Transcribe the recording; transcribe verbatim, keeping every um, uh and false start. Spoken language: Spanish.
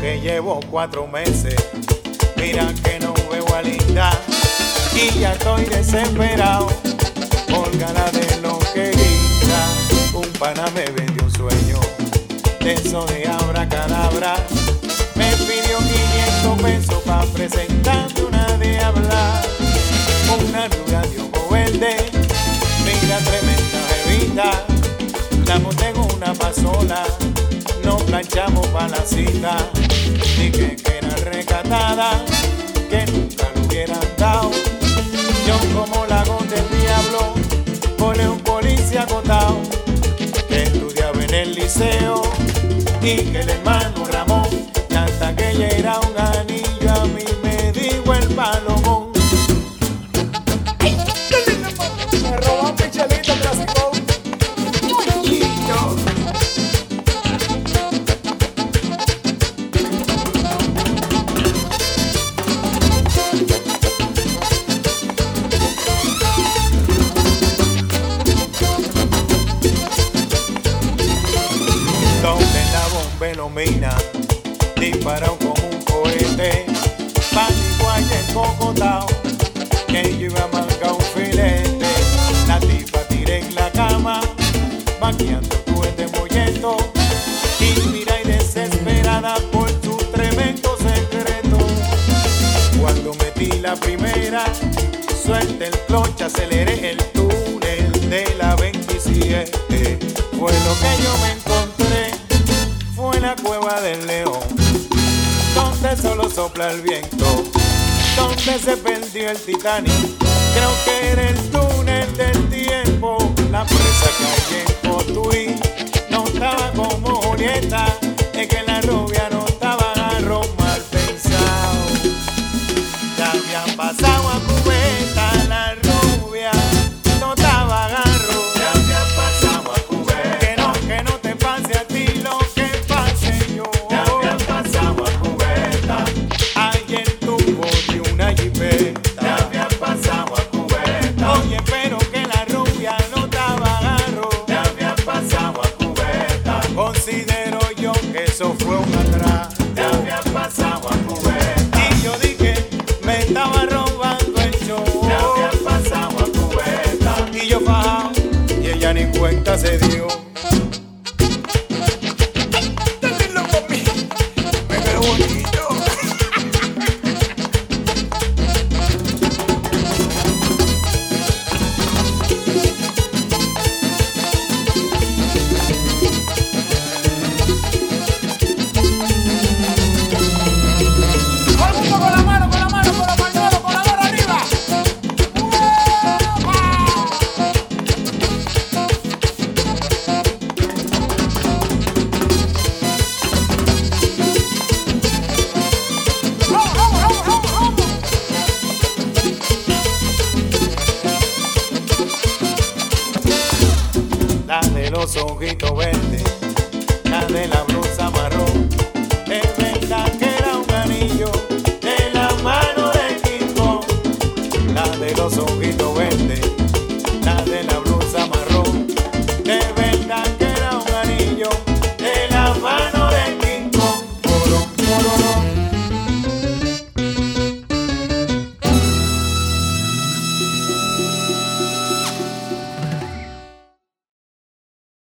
que llevo cuatro meses. Mira que no veo a Linda y ya estoy desesperado por ganas de lo que grita. Un pana me vendió un sueño de eso de abracadabra. Me pidió quinientos pesos pa' presentarme una de hablar. Una rubia de ojo verde, mira tremenda bebida. La monté en una pasola, nos planchamos pa' la cita. Dije que era recatada, que nunca lo hubieran dado. Yo como la gota del diablo, pone un policía agotado, que estudiaba en el liceo y que el hermano Ramón, hasta que ella era un anillo, a mí me dijo el palomón. Me robó un pichelito clásico. Donde la bomba ilumina, disparado como un cohete, pánico allá en Cocotao, que yo iba a mangar un filete. La tipa tiré en la cama, vaqueando tu este molleto, y mira y desesperada por tu tremendo secreto. Cuando metí la primera, suelte el cloche, aceleré el túnel de la veintisiete. Fue lo que yo me encontré, fue la cueva del león, donde solo sopla el viento, donde se perdió el Titanic. Creo que era el túnel del tiempo. La presa que hay en Cotuí no estaba como Julieta, es que la rubia no estaba agarro mal pensado. Ya habían pasado a cubeta, la rubia no estaba agarro. Ya habían pasado a cubeta, que no, que no te pase a ti lo que pase yo. Ya habían pasado a cubeta, ayer tuvo de una jipeta. Ya habían pasado a cubeta, oye pero que la rubia no estaba agarro. Ya habían pasado a cubeta, considero yo que eso fue un atrás. Ya habían pasado a cubeta, y yo dije me estaba robando el show. Ya habían pasado a cubeta, y yo bajaba y ella ni cuenta se dio. Dale loco a mí. Me veo bonito. Todo el mundo con la mano, con la mano, con la mano, con la mano arriba. ¡Vamos, vamos, vamos, vamos, vamos! La de los ojitos verdes, la de la blusa